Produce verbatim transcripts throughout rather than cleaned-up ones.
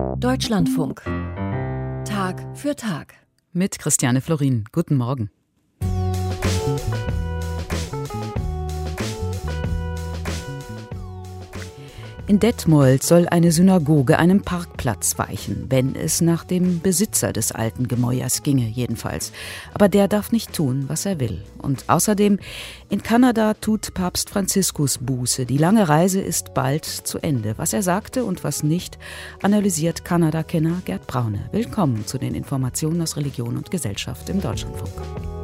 Deutschlandfunk. Tag für Tag. Mit Christiane Florin. Guten Morgen. In Detmold soll eine Synagoge einem Parkplatz weichen, wenn es nach dem Besitzer des alten Gemäuers ginge, jedenfalls. Aber der darf nicht tun, was er will. Und außerdem, in Kanada tut Papst Franziskus Buße. Die lange Reise ist bald zu Ende. Was er sagte und was nicht, analysiert Kanada-Kenner Gerd Braune. Willkommen zu den Informationen aus Religion und Gesellschaft im Deutschlandfunk.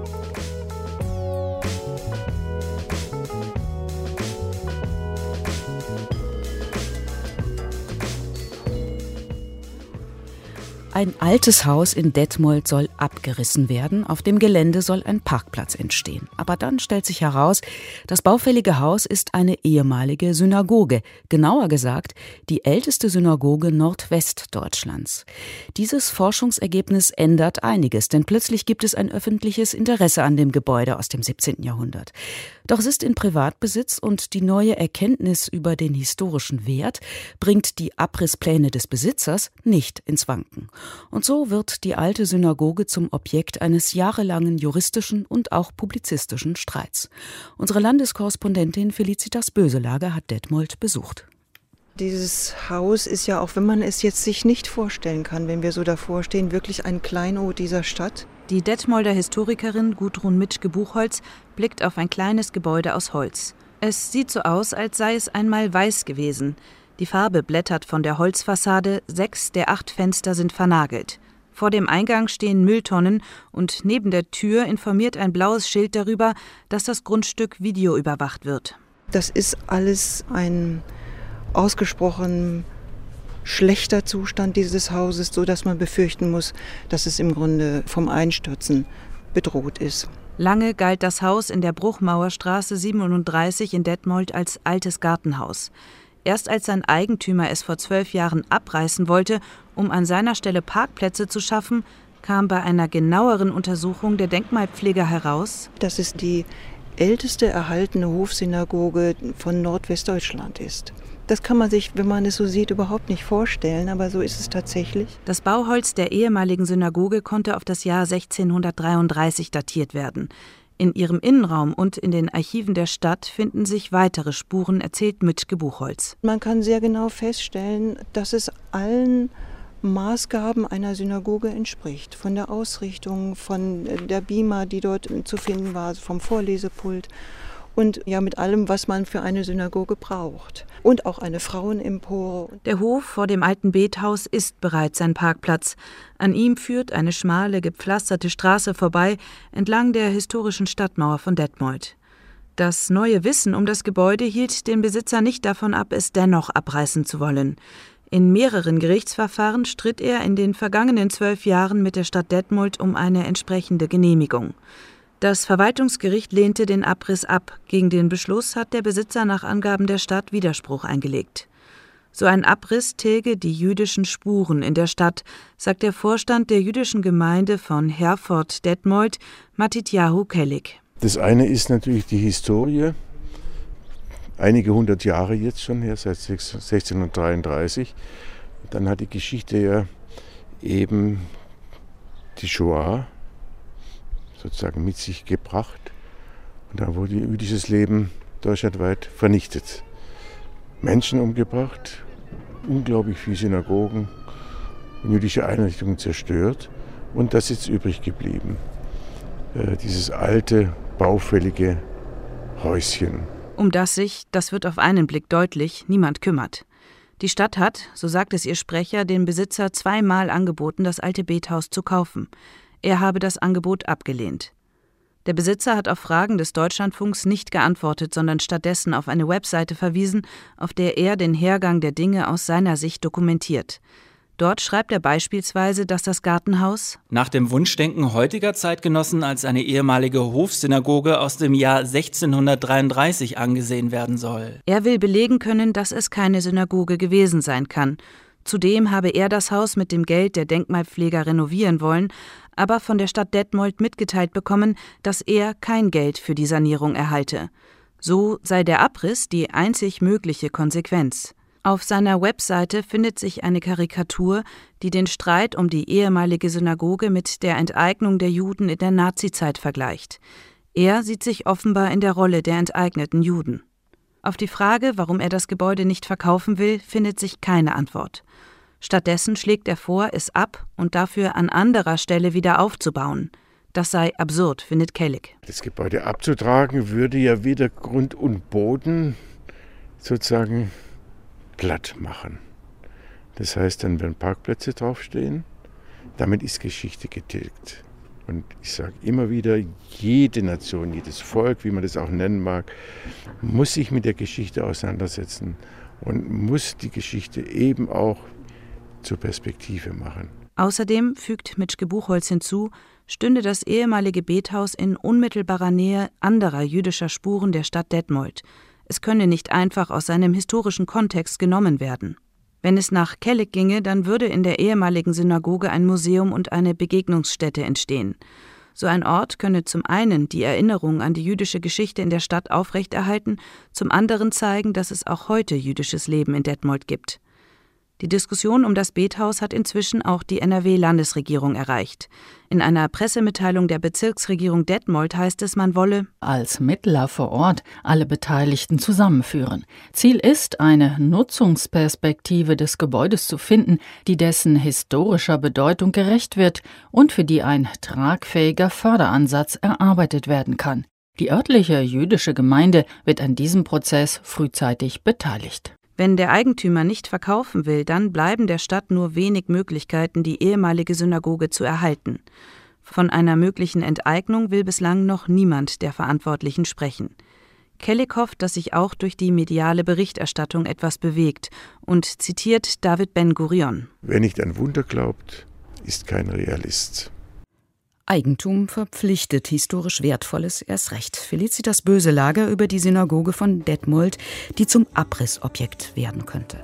Ein altes Haus in Detmold soll abgerissen werden, auf dem Gelände soll ein Parkplatz entstehen. Aber dann stellt sich heraus, das baufällige Haus ist eine ehemalige Synagoge, genauer gesagt die älteste Synagoge Nordwestdeutschlands. Dieses Forschungsergebnis ändert einiges, denn plötzlich gibt es ein öffentliches Interesse an dem Gebäude aus dem siebzehnten Jahrhundert. Doch es ist in Privatbesitz und die neue Erkenntnis über den historischen Wert bringt die Abrisspläne des Besitzers nicht ins Wanken. Und so wird die alte Synagoge zum Objekt eines jahrelangen juristischen und auch publizistischen Streits. Unsere Landeskorrespondentin Felicitas Böselager hat Detmold besucht. Dieses Haus ist ja, auch wenn man es jetzt sich nicht vorstellen kann, wenn wir so davor stehen, wirklich ein Kleinod dieser Stadt. Die Detmolder Historikerin Gudrun Mitschke-Buchholz blickt auf ein kleines Gebäude aus Holz. Es sieht so aus, als sei es einmal weiß gewesen. Die Farbe blättert von der Holzfassade, sechs der acht Fenster sind vernagelt. Vor dem Eingang stehen Mülltonnen und neben der Tür informiert ein blaues Schild darüber, dass das Grundstück videoüberwacht wird. Das ist alles ein ausgesprochen schlechter Zustand dieses Hauses, so dass man befürchten muss, dass es im Grunde vom Einstürzen bedroht ist. Lange galt das Haus in der Bruchmauerstraße siebenunddreißig in Detmold als altes Gartenhaus. Erst als sein Eigentümer es vor zwölf Jahren abreißen wollte, um an seiner Stelle Parkplätze zu schaffen, kam bei einer genaueren Untersuchung der Denkmalpfleger heraus, dass es die älteste erhaltene Hofsynagoge von Nordwestdeutschland ist. Das kann man sich, wenn man es so sieht, überhaupt nicht vorstellen, aber so ist es tatsächlich. Das Bauholz der ehemaligen Synagoge konnte auf das Jahr sechzehnhundertdreiunddreißig datiert werden. In ihrem Innenraum und in den Archiven der Stadt finden sich weitere Spuren, erzählt Mitschke-Buchholz. Man kann sehr genau feststellen, dass es allen Maßgaben einer Synagoge entspricht. Von der Ausrichtung, von der Bima, die dort zu finden war, vom Vorlesepult und ja mit allem, was man für eine Synagoge braucht. Und auch eine Frauenempore. Der Hof vor dem alten Bethaus ist bereits ein Parkplatz. An ihm führt eine schmale, gepflasterte Straße vorbei, entlang der historischen Stadtmauer von Detmold. Das neue Wissen um das Gebäude hielt den Besitzer nicht davon ab, es dennoch abreißen zu wollen. In mehreren Gerichtsverfahren stritt er in den vergangenen zwölf Jahren mit der Stadt Detmold um eine entsprechende Genehmigung. Das Verwaltungsgericht lehnte den Abriss ab. Gegen den Beschluss hat der Besitzer nach Angaben der Stadt Widerspruch eingelegt. So ein Abriss tilge die jüdischen Spuren in der Stadt, sagt der Vorstand der jüdischen Gemeinde von Herford-Detmold, Matityahu Kellig. Das eine ist natürlich die Historie, einige hundert Jahre jetzt schon her, seit sechzehnhundertdreiunddreißig. Dann hat die Geschichte ja eben die Shoah sozusagen mit sich gebracht. Und da wurde jüdisches Leben deutschlandweit vernichtet. Menschen umgebracht, unglaublich viele Synagogen und jüdische Einrichtungen zerstört. Und das ist übrig geblieben. Äh, dieses alte, baufällige Häuschen. Um das sich, das wird auf einen Blick deutlich, niemand kümmert. Die Stadt hat, so sagt es ihr Sprecher, dem Besitzer zweimal angeboten, das alte Bethaus zu kaufen. Er habe das Angebot abgelehnt. Der Besitzer hat auf Fragen des Deutschlandfunks nicht geantwortet, sondern stattdessen auf eine Webseite verwiesen, auf der er den Hergang der Dinge aus seiner Sicht dokumentiert. Dort schreibt er beispielsweise, dass das Gartenhaus nach dem Wunschdenken heutiger Zeitgenossen als eine ehemalige Hofsynagoge aus dem Jahr sechzehnhundertdreiunddreißig angesehen werden soll. Er will belegen können, dass es keine Synagoge gewesen sein kann. Zudem habe er das Haus mit dem Geld der Denkmalpfleger renovieren wollen, aber von der Stadt Detmold mitgeteilt bekommen, dass er kein Geld für die Sanierung erhalte. So sei der Abriss die einzig mögliche Konsequenz. Auf seiner Webseite findet sich eine Karikatur, die den Streit um die ehemalige Synagoge mit der Enteignung der Juden in der Nazizeit vergleicht. Er sieht sich offenbar in der Rolle der enteigneten Juden. Auf die Frage, warum er das Gebäude nicht verkaufen will, findet sich keine Antwort. Stattdessen schlägt er vor, es ab und dafür an anderer Stelle wieder aufzubauen. Das sei absurd, findet Kellig. Das Gebäude abzutragen würde ja wieder Grund und Boden sozusagen platt machen. Das heißt, dann werden Parkplätze draufstehen. Damit ist Geschichte getilgt. Und ich sage immer wieder, jede Nation, jedes Volk, wie man das auch nennen mag, muss sich mit der Geschichte auseinandersetzen und muss die Geschichte eben auch zur Perspektive machen. Außerdem, fügt Mitschke Buchholz hinzu, stünde das ehemalige Bethaus in unmittelbarer Nähe anderer jüdischer Spuren der Stadt Detmold. Es könne nicht einfach aus seinem historischen Kontext genommen werden. Wenn es nach Kellig ginge, dann würde in der ehemaligen Synagoge ein Museum und eine Begegnungsstätte entstehen. So ein Ort könne zum einen die Erinnerung an die jüdische Geschichte in der Stadt aufrechterhalten, zum anderen zeigen, dass es auch heute jüdisches Leben in Detmold gibt. Die Diskussion um das Bethaus hat inzwischen auch die N R W-Landesregierung erreicht. In einer Pressemitteilung der Bezirksregierung Detmold heißt es, man wolle als Mittler vor Ort alle Beteiligten zusammenführen. Ziel ist, eine Nutzungsperspektive des Gebäudes zu finden, die dessen historischer Bedeutung gerecht wird und für die ein tragfähiger Förderansatz erarbeitet werden kann. Die örtliche jüdische Gemeinde wird an diesem Prozess frühzeitig beteiligt. Wenn der Eigentümer nicht verkaufen will, dann bleiben der Stadt nur wenig Möglichkeiten, die ehemalige Synagoge zu erhalten. Von einer möglichen Enteignung will bislang noch niemand der Verantwortlichen sprechen. Kellig hofft, dass sich auch durch die mediale Berichterstattung etwas bewegt und zitiert David Ben-Gurion. Wer nicht an Wunder glaubt, ist kein Realist. Eigentum verpflichtet, historisch Wertvolles erst recht. Felicitas Böselager über die Synagoge von Detmold, die zum Abrissobjekt werden könnte.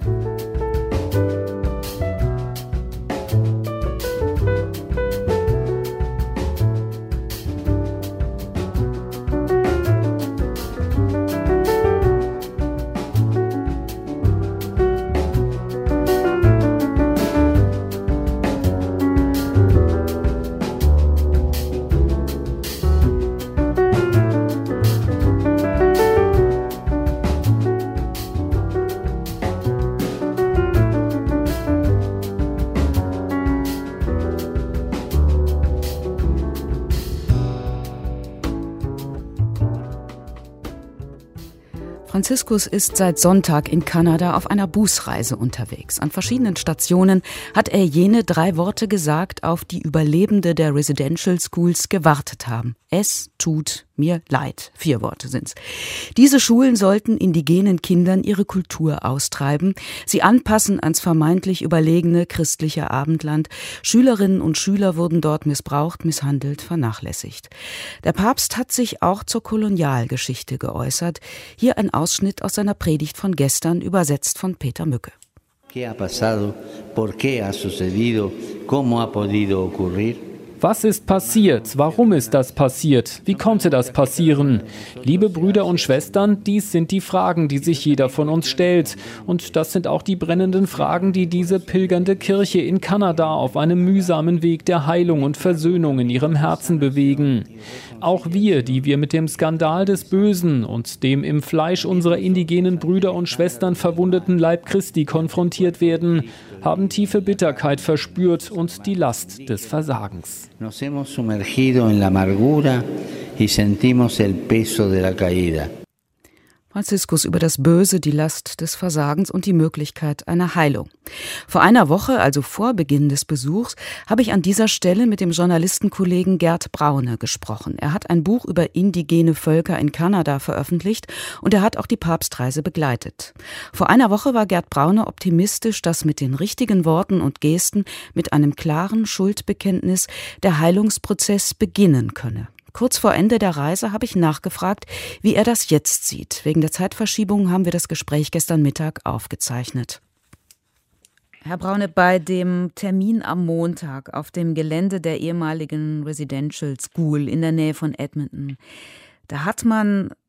Franziskus ist seit Sonntag in Kanada auf einer Bußreise unterwegs. An verschiedenen Stationen hat er jene drei Worte gesagt, auf die Überlebende der Residential Schools gewartet haben. Es tut mir leid. Vier Worte sind's. Diese Schulen sollten indigenen Kindern ihre Kultur austreiben, sie anpassen ans vermeintlich überlegene christliche Abendland. Schülerinnen und Schüler wurden dort missbraucht, misshandelt, vernachlässigt. Der Papst hat sich auch zur Kolonialgeschichte geäußert. Hier ein Ausschnitt aus seiner Predigt von gestern, übersetzt von Peter Mücke. ¿Qué ha pasado? ¿Por qué ha sucedido? ¿Cómo ha podido ocurrir? Was ist passiert? Warum ist das passiert? Wie konnte das passieren? Liebe Brüder und Schwestern, dies sind die Fragen, die sich jeder von uns stellt. Und das sind auch die brennenden Fragen, die diese pilgernde Kirche in Kanada auf einem mühsamen Weg der Heilung und Versöhnung in ihrem Herzen bewegen. Auch wir, die wir mit dem Skandal des Bösen und dem im Fleisch unserer indigenen Brüder und Schwestern verwundeten Leib Christi konfrontiert werden, haben tiefe Bitterkeit verspürt und die Last des Versagens. Nos hemos sumergido en la amargura y sentimos el peso de la caída. Franziskus über das Böse, die Last des Versagens und die Möglichkeit einer Heilung. Vor einer Woche, also vor Beginn des Besuchs, habe ich an dieser Stelle mit dem Journalistenkollegen Gerd Braune gesprochen. Er hat ein Buch über indigene Völker in Kanada veröffentlicht und er hat auch die Papstreise begleitet. Vor einer Woche war Gerd Braune optimistisch, dass mit den richtigen Worten und Gesten, mit einem klaren Schuldbekenntnis, der Heilungsprozess beginnen könne. Kurz vor Ende der Reise habe ich nachgefragt, wie er das jetzt sieht. Wegen der Zeitverschiebung haben wir das Gespräch gestern Mittag aufgezeichnet. Herr Braune, bei dem Termin am Montag auf dem Gelände der ehemaligen Residential School in der Nähe von Edmonton, da hat man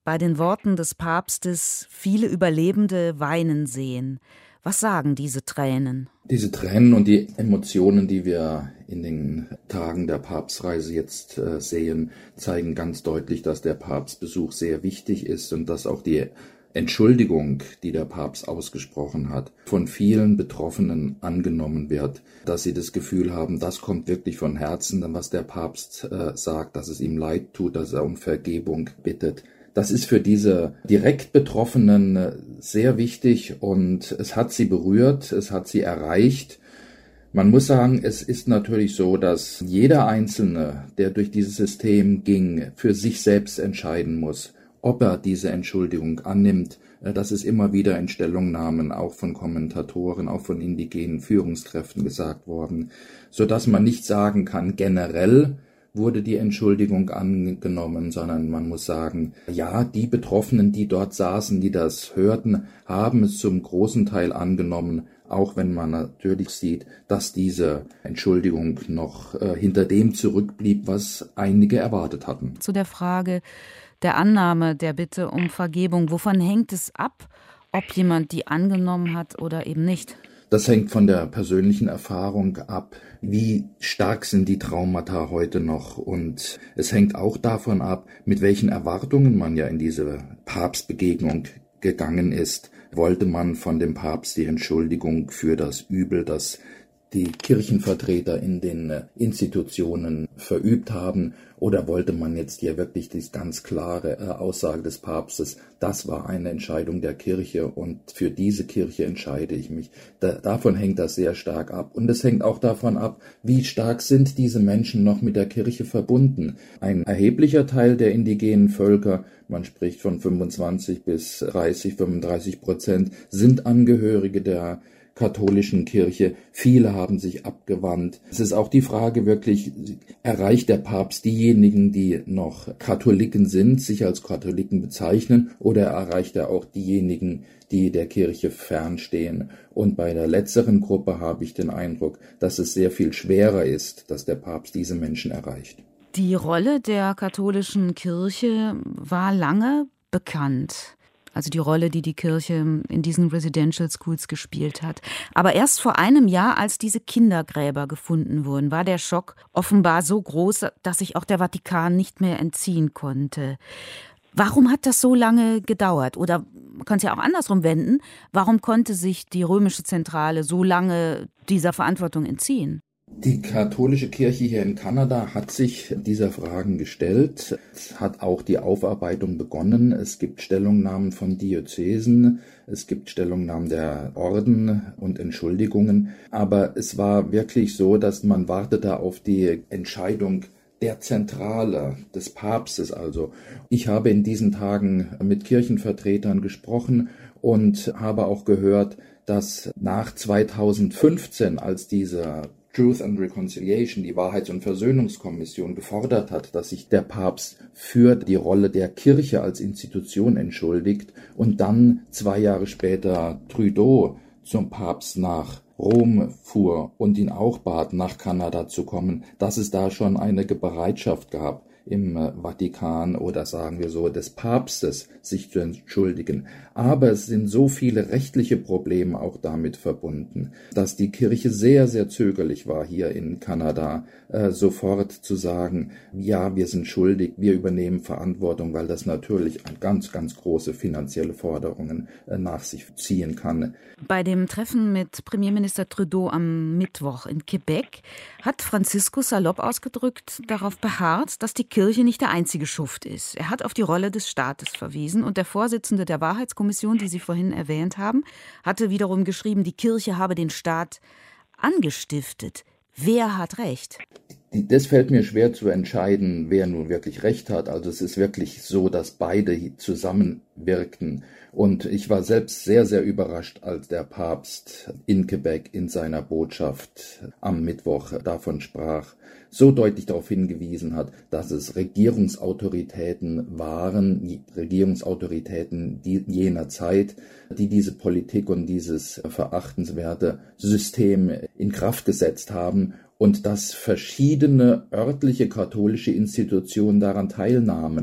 bei den Worten des Papstes viele Überlebende weinen sehen. Was sagen diese Tränen? Diese Tränen und die Emotionen, die wir in den Tagen der Papstreise jetzt äh, sehen, zeigen ganz deutlich, dass der Papstbesuch sehr wichtig ist und dass auch die Entschuldigung, die der Papst ausgesprochen hat, von vielen Betroffenen angenommen wird, dass sie das Gefühl haben, das kommt wirklich von Herzen, was der Papst äh, sagt, dass es ihm leid tut, dass er um Vergebung bittet. Das ist für diese direkt Betroffenen sehr wichtig und es hat sie berührt, es hat sie erreicht. Man muss sagen, es ist natürlich so, dass jeder Einzelne, der durch dieses System ging, für sich selbst entscheiden muss, ob er diese Entschuldigung annimmt. Das ist immer wieder in Stellungnahmen auch von Kommentatoren, auch von indigenen Führungskräften gesagt worden, sodass man nicht sagen kann, generell wurde die Entschuldigung angenommen, sondern man muss sagen, ja, die Betroffenen, die dort saßen, die das hörten, haben es zum großen Teil angenommen, auch wenn man natürlich sieht, dass diese Entschuldigung noch äh, hinter dem zurückblieb, was einige erwartet hatten. Zu der Frage der Annahme der Bitte um Vergebung, wovon hängt es ab, ob jemand die angenommen hat oder eben nicht? Das hängt von der persönlichen Erfahrung ab, wie stark sind die Traumata heute noch, und es hängt auch davon ab, mit welchen Erwartungen man ja in diese Papstbegegnung gegangen ist. Wollte man von dem Papst die Entschuldigung für das Übel, das die Kirchenvertreter in den Institutionen verübt haben, oder wollte man jetzt hier wirklich die ganz klare äh, Aussage des Papstes, das war eine Entscheidung der Kirche und für diese Kirche entscheide ich mich. Da, davon hängt das sehr stark ab. Und es hängt auch davon ab, wie stark sind diese Menschen noch mit der Kirche verbunden. Ein erheblicher Teil der indigenen Völker, man spricht von fünfundzwanzig bis dreißig, fünfunddreißig Prozent, sind Angehörige der katholischen Kirche. Viele haben sich abgewandt. Es ist auch die Frage wirklich, erreicht der Papst diejenigen, die noch Katholiken sind, sich als Katholiken bezeichnen, oder erreicht er auch diejenigen, die der Kirche fernstehen? Und bei der letzteren Gruppe habe ich den Eindruck, dass es sehr viel schwerer ist, dass der Papst diese Menschen erreicht. Die Rolle der katholischen Kirche war lange bekannt. Also die Rolle, die die Kirche in diesen Residential Schools gespielt hat. Aber erst vor einem Jahr, als diese Kindergräber gefunden wurden, war der Schock offenbar so groß, dass sich auch der Vatikan nicht mehr entziehen konnte. Warum hat das so lange gedauert? Oder man kann es ja auch andersrum wenden. Warum konnte sich die römische Zentrale so lange dieser Verantwortung entziehen? Die katholische Kirche hier in Kanada hat sich dieser Fragen gestellt. Es hat auch die Aufarbeitung begonnen. Es gibt Stellungnahmen von Diözesen, es gibt Stellungnahmen der Orden und Entschuldigungen. Aber es war wirklich so, dass man wartete auf die Entscheidung der Zentrale, des Papstes also. Ich habe in diesen Tagen mit Kirchenvertretern gesprochen und habe auch gehört, dass nach zweitausendfünfzehn, als dieser Truth and Reconciliation, die Wahrheits- und Versöhnungskommission, gefordert hat, dass sich der Papst für die Rolle der Kirche als Institution entschuldigt, und dann zwei Jahre später Trudeau zum Papst nach Rom fuhr und ihn auch bat, nach Kanada zu kommen, dass es da schon eine Bereitschaft gab im Vatikan oder sagen wir so des Papstes, sich zu entschuldigen. Aber es sind so viele rechtliche Probleme auch damit verbunden, dass die Kirche sehr, sehr zögerlich war, hier in Kanada äh, sofort zu sagen, ja, wir sind schuldig, wir übernehmen Verantwortung, weil das natürlich ganz, ganz große finanzielle Forderungen äh, nach sich ziehen kann. Bei dem Treffen mit Premierminister Trudeau am Mittwoch in Quebec hat Franziskus salopp ausgedrückt darauf beharrt, dass die Kirche nicht der einzige Schuft ist. Er hat auf die Rolle des Staates verwiesen, und der Vorsitzende der Wahrheitskommission, die Sie vorhin erwähnt haben, hatte wiederum geschrieben, die Kirche habe den Staat angestiftet. Wer hat recht? Das fällt mir schwer zu entscheiden, wer nun wirklich recht hat. Also es ist wirklich so, dass beide zusammenwirkten. Und ich war selbst sehr, sehr überrascht, als der Papst in Quebec in seiner Botschaft am Mittwoch davon sprach, so deutlich darauf hingewiesen hat, dass es Regierungsautoritäten waren, Regierungsautoritäten jener Zeit, die diese Politik und dieses verachtenswerte System in Kraft gesetzt haben, und dass verschiedene örtliche katholische Institutionen daran teilnahmen.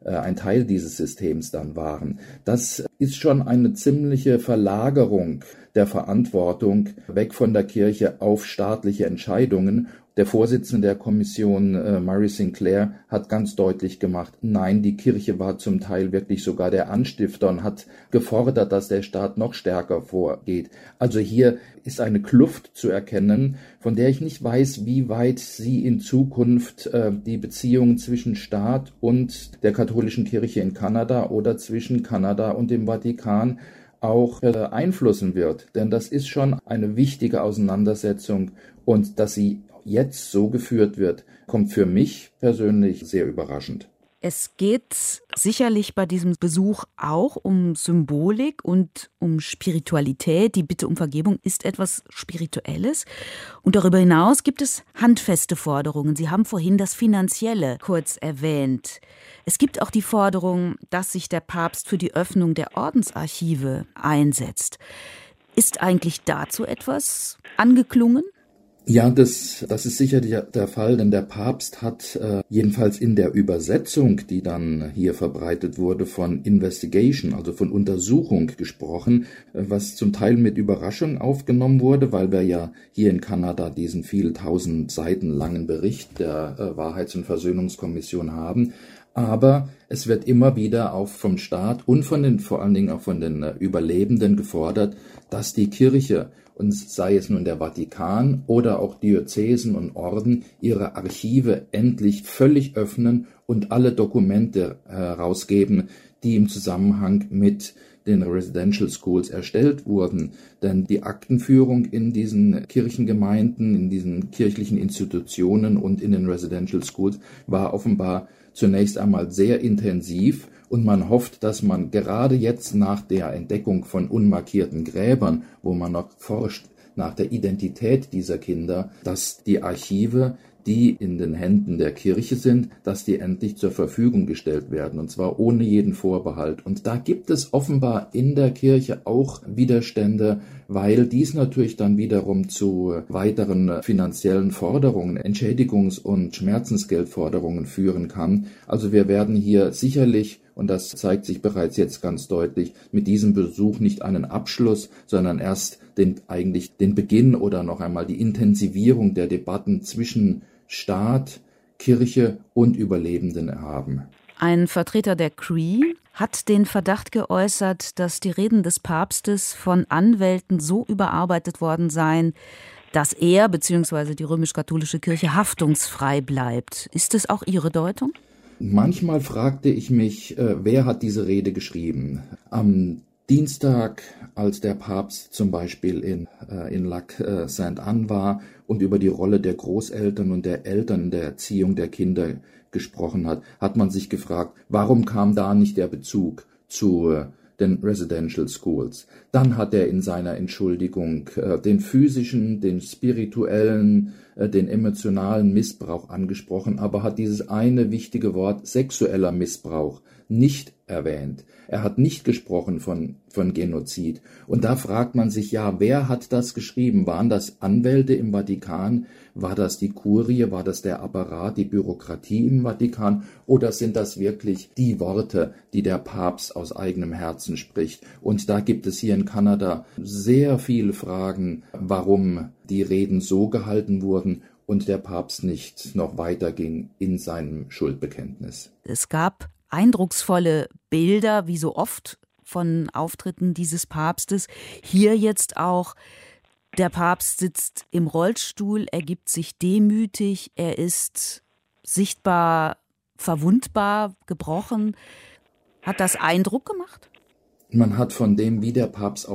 ein Teil dieses Systems dann waren. Das ist schon eine ziemliche Verlagerung der Verantwortung weg von der Kirche auf staatliche Entscheidungen. Der Vorsitzende der Kommission, äh, Murray Sinclair, hat ganz deutlich gemacht, nein, die Kirche war zum Teil wirklich sogar der Anstifter und hat gefordert, dass der Staat noch stärker vorgeht. Also hier ist eine Kluft zu erkennen, von der ich nicht weiß, wie weit sie in Zukunft äh, die Beziehungen zwischen Staat und der katholischen Kirche in Kanada oder zwischen Kanada und dem Vatikan auch äh, einflussen wird. Denn das ist schon eine wichtige Auseinandersetzung, und dass sie jetzt so geführt wird, kommt für mich persönlich sehr überraschend. Es geht sicherlich bei diesem Besuch auch um Symbolik und um Spiritualität. Die Bitte um Vergebung ist etwas Spirituelles. Und darüber hinaus gibt es handfeste Forderungen. Sie haben vorhin das Finanzielle kurz erwähnt. Es gibt auch die Forderung, dass sich der Papst für die Öffnung der Ordensarchive einsetzt. Ist eigentlich dazu etwas angeklungen? Ja, das, das ist sicher der, der Fall, denn der Papst hat äh, jedenfalls in der Übersetzung, die dann hier verbreitet wurde, von Investigation, also von Untersuchung gesprochen, äh, was zum Teil mit Überraschung aufgenommen wurde, weil wir ja hier in Kanada diesen viel tausend Seiten langen Bericht der äh, Wahrheits- und Versöhnungskommission haben. Aber es wird immer wieder auch vom Staat und von den, vor allen Dingen auch von den äh, Überlebenden gefordert, dass die Kirche, und sei es nun der Vatikan oder auch Diözesen und Orden, ihre Archive endlich völlig öffnen und alle Dokumente herausgeben, die im Zusammenhang mit den Residential Schools erstellt wurden. Denn die Aktenführung in diesen Kirchengemeinden, in diesen kirchlichen Institutionen und in den Residential Schools war offenbar zunächst einmal sehr intensiv. Und man hofft, dass man gerade jetzt nach der Entdeckung von unmarkierten Gräbern, wo man noch forscht nach der Identität dieser Kinder, dass die Archive, die in den Händen der Kirche sind, dass die endlich zur Verfügung gestellt werden, und zwar ohne jeden Vorbehalt. Und da gibt es offenbar in der Kirche auch Widerstände, weil dies natürlich dann wiederum zu weiteren finanziellen Forderungen, Entschädigungs- und Schmerzensgeldforderungen führen kann. Also wir werden hier sicherlich, und das zeigt sich bereits jetzt ganz deutlich, mit diesem Besuch nicht einen Abschluss, sondern erst den, eigentlich den Beginn oder noch einmal die Intensivierung der Debatten zwischen Staat, Kirche und Überlebenden haben. Ein Vertreter der Cree hat den Verdacht geäußert, dass die Reden des Papstes von Anwälten so überarbeitet worden seien, dass er bzw. die römisch-katholische Kirche haftungsfrei bleibt. Ist es auch Ihre Deutung? Manchmal fragte ich mich, äh, wer hat diese Rede geschrieben? Am Dienstag, als der Papst zum Beispiel in, äh, in Lac äh, Sainte-Anne war und über die Rolle der Großeltern und der Eltern in der Erziehung der Kinder gesprochen hat, hat man sich gefragt, warum kam da nicht der Bezug zu äh, den Residential Schools? Dann hat er in seiner Entschuldigung äh, den physischen, den spirituellen, äh, den emotionalen Missbrauch angesprochen, aber hat dieses eine wichtige Wort sexueller Missbrauch nicht erwähnt. Er hat nicht gesprochen von, von Genozid. Und da fragt man sich, ja, wer hat das geschrieben? Waren das Anwälte im Vatikan? War das die Kurie? War das der Apparat, die Bürokratie im Vatikan? Oder sind das wirklich die Worte, die der Papst aus eigenem Herzen spricht? Und da gibt es hier in Kanada sehr viele Fragen, warum die Reden so gehalten wurden und der Papst nicht noch weiter ging in seinem Schuldbekenntnis. Es gab eindrucksvolle Bilder, wie so oft von Auftritten dieses Papstes. Hier jetzt auch, der Papst sitzt im Rollstuhl, er gibt sich demütig, er ist sichtbar verwundbar, gebrochen. Hat das Eindruck gemacht? Man hat von dem, wie der Papst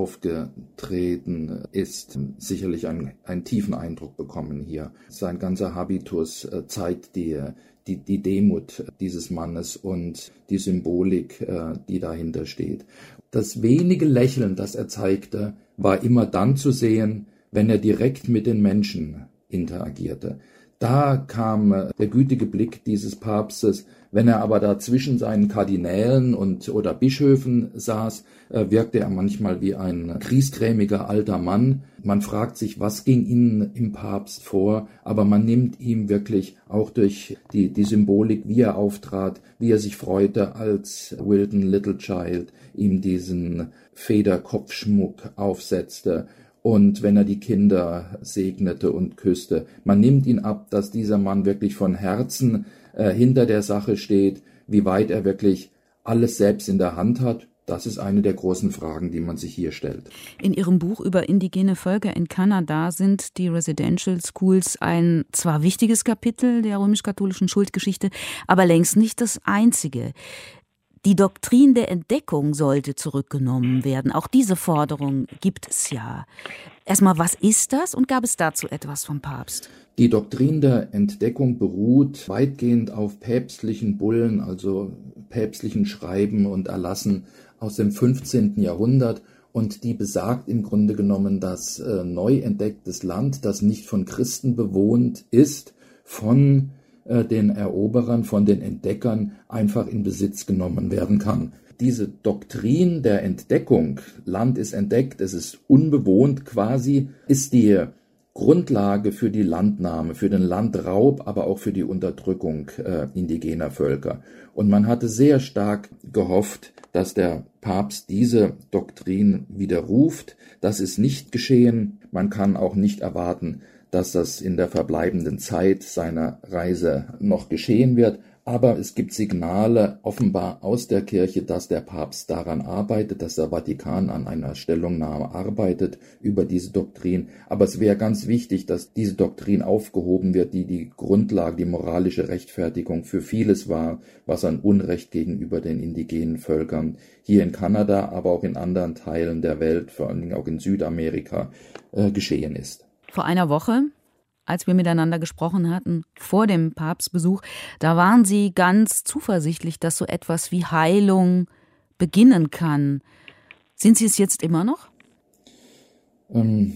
aufgetreten ist, sicherlich einen, einen tiefen Eindruck bekommen hier. Sein ganzer Habitus äh, zeigt die, die, die Demut dieses Mannes und die Symbolik, äh, die dahinter steht. Das wenige Lächeln, das er zeigte, war immer dann zu sehen, wenn er direkt mit den Menschen interagierte. Da kam der gütige Blick dieses Papstes, Wenn er aber da zwischen seinen Kardinälen und oder Bischöfen saß, äh, wirkte er manchmal wie ein griesgrämiger alter Mann. Man fragt sich, was ging ihnen im Papst vor, aber man nimmt ihm wirklich auch durch die, die Symbolik, wie er auftrat, wie er sich freute, als Wilton Littlechild ihm diesen Federkopfschmuck aufsetzte und wenn er die Kinder segnete und küsste. Man nimmt ihn ab, dass dieser Mann wirklich von Herzen äh, hinter der Sache steht, wie weit er wirklich alles selbst in der Hand hat. Das ist eine der großen Fragen, die man sich hier stellt. In Ihrem Buch über indigene Völker in Kanada sind die Residential Schools ein zwar wichtiges Kapitel der römisch-katholischen Schuldgeschichte, aber längst nicht das einzige. Die Doktrin der Entdeckung sollte zurückgenommen werden. Auch diese Forderung gibt es ja. Erstmal, was ist das und gab es dazu etwas vom Papst? Die Doktrin der Entdeckung beruht weitgehend auf päpstlichen Bullen, also päpstlichen Schreiben und Erlassen aus dem fünfzehnten Jahrhundert. Und die besagt im Grunde genommen, dass äh, neu entdecktes Land, das nicht von Christen bewohnt ist, von den Eroberern, von den Entdeckern einfach in Besitz genommen werden kann. Diese Doktrin der Entdeckung, Land ist entdeckt, es ist unbewohnt quasi, ist die Grundlage für die Landnahme, für den Landraub, aber auch für die Unterdrückung äh, indigener Völker. Und man hatte sehr stark gehofft, dass der Papst diese Doktrin widerruft. Das ist nicht geschehen. Man kann auch nicht erwarten, dass das in der verbleibenden Zeit seiner Reise noch geschehen wird. Aber es gibt Signale offenbar aus der Kirche, dass der Papst daran arbeitet, dass der Vatikan an einer Stellungnahme arbeitet über diese Doktrin. Aber es wäre ganz wichtig, dass diese Doktrin aufgehoben wird, die die Grundlage, die moralische Rechtfertigung für vieles war, was an Unrecht gegenüber den indigenen Völkern hier in Kanada, aber auch in anderen Teilen der Welt, vor allen Dingen auch in Südamerika, äh, geschehen ist. Vor einer Woche, als wir miteinander gesprochen hatten, vor dem Papstbesuch, da waren Sie ganz zuversichtlich, dass so etwas wie Heilung beginnen kann. Sind Sie es jetzt immer noch? Ähm,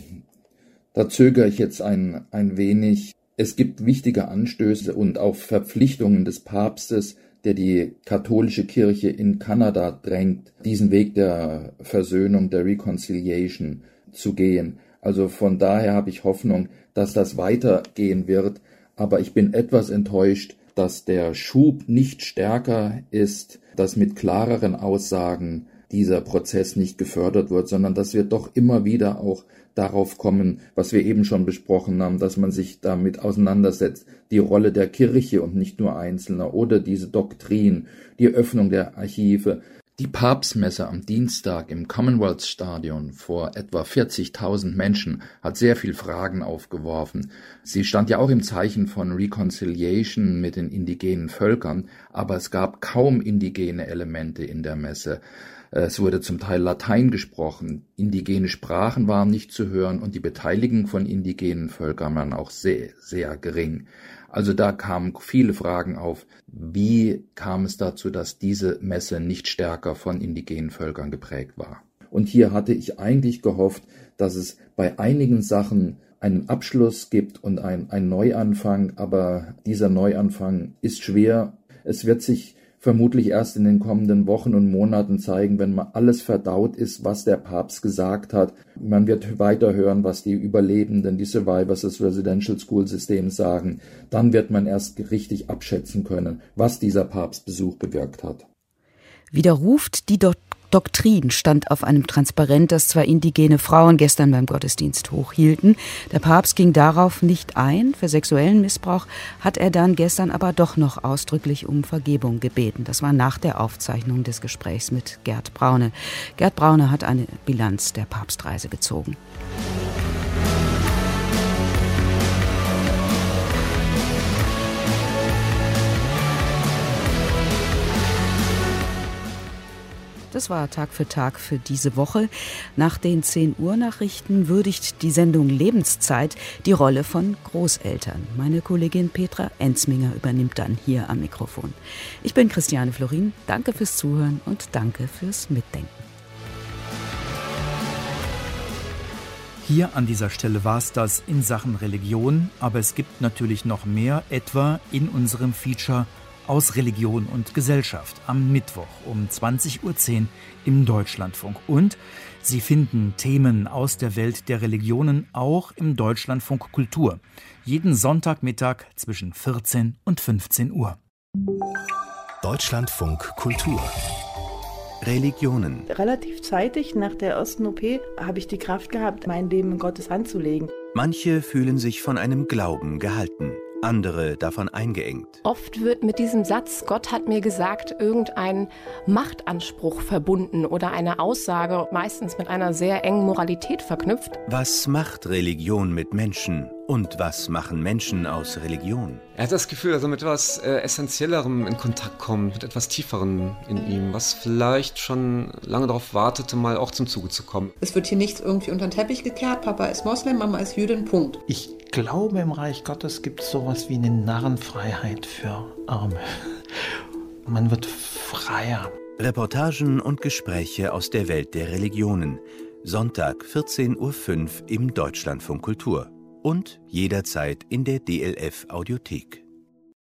da zögere ich jetzt ein, ein wenig. Es gibt wichtige Anstöße und auch Verpflichtungen des Papstes, der die katholische Kirche in Kanada drängt, diesen Weg der Versöhnung, der Reconciliation zu gehen. Also von daher habe ich Hoffnung, dass das weitergehen wird. Aber ich bin etwas enttäuscht, dass der Schub nicht stärker ist, dass mit klareren Aussagen dieser Prozess nicht gefördert wird, sondern dass wir doch immer wieder auch darauf kommen, was wir eben schon besprochen haben, dass man sich damit auseinandersetzt, die Rolle der Kirche und nicht nur Einzelner oder diese Doktrin, die Öffnung der Archive. Die Papstmesse am Dienstag im Commonwealth Stadion vor etwa vierzigtausend Menschen hat sehr viel Fragen aufgeworfen. Sie stand ja auch im Zeichen von Reconciliation mit den indigenen Völkern, aber es gab kaum indigene Elemente in der Messe. Es wurde zum Teil Latein gesprochen, indigene Sprachen waren nicht zu hören und die Beteiligung von indigenen Völkern war auch sehr, sehr gering. Also da kamen viele Fragen auf, wie kam es dazu, dass diese Messe nicht stärker von indigenen Völkern geprägt war. Und hier hatte ich eigentlich gehofft, dass es bei einigen Sachen einen Abschluss gibt und ein, ein Neuanfang, aber dieser Neuanfang ist schwer. Es wird sich vermutlich erst in den kommenden Wochen und Monaten zeigen, wenn mal alles verdaut ist, was der Papst gesagt hat. Man wird weiter hören, was die Überlebenden, die Survivors des Residential School Systems sagen. Dann wird man erst richtig abschätzen können, was dieser Papstbesuch bewirkt hat. Widerruft die Do- Doktrin stand auf einem Transparent, das zwei indigene Frauen gestern beim Gottesdienst hochhielten. Der Papst ging darauf nicht ein. Für sexuellen Missbrauch hat er dann gestern aber doch noch ausdrücklich um Vergebung gebeten. Das war nach der Aufzeichnung des Gesprächs mit Gerd Braune. Gerd Braune hat eine Bilanz der Papstreise gezogen. Das war Tag für Tag für diese Woche. Nach den zehn Uhr Nachrichten würdigt die Sendung Lebenszeit die Rolle von Großeltern. Meine Kollegin Petra Enzminger übernimmt dann hier am Mikrofon. Ich bin Christiane Florin. Danke fürs Zuhören und danke fürs Mitdenken. Hier an dieser Stelle war es das in Sachen Religion, aber es gibt natürlich noch mehr, etwa in unserem Feature aus Religion und Gesellschaft am Mittwoch um zwanzig Uhr zehn im Deutschlandfunk. Und Sie finden Themen aus der Welt der Religionen auch im Deutschlandfunk Kultur. Jeden Sonntagmittag zwischen vierzehn und fünfzehn Uhr. Deutschlandfunk Kultur. Religionen. Relativ zeitig nach der ersten O P habe ich die Kraft gehabt, mein Leben in Gottes Hand zu legen. Manche fühlen sich von einem Glauben gehalten, andere davon eingeengt. Oft wird mit diesem Satz, Gott hat mir gesagt, irgendein Machtanspruch verbunden oder eine Aussage, meistens mit einer sehr engen Moralität verknüpft. Was macht Religion mit Menschen? Und was machen Menschen aus Religion? Er hat das Gefühl, dass er mit etwas äh, Essentiellerem in Kontakt kommt, mit etwas Tieferem in ihm, was vielleicht schon lange darauf wartete, mal auch zum Zuge zu kommen. Es wird hier nichts irgendwie unter den Teppich gekehrt, Papa ist Moslem, Mama ist Jüdin, Punkt. Ich glaube, im Reich Gottes gibt es sowas wie eine Narrenfreiheit für Arme. Man wird freier. Reportagen und Gespräche aus der Welt der Religionen. Sonntag vierzehn Uhr fünf im Deutschlandfunk Kultur. Und jederzeit in der D L F Audiothek.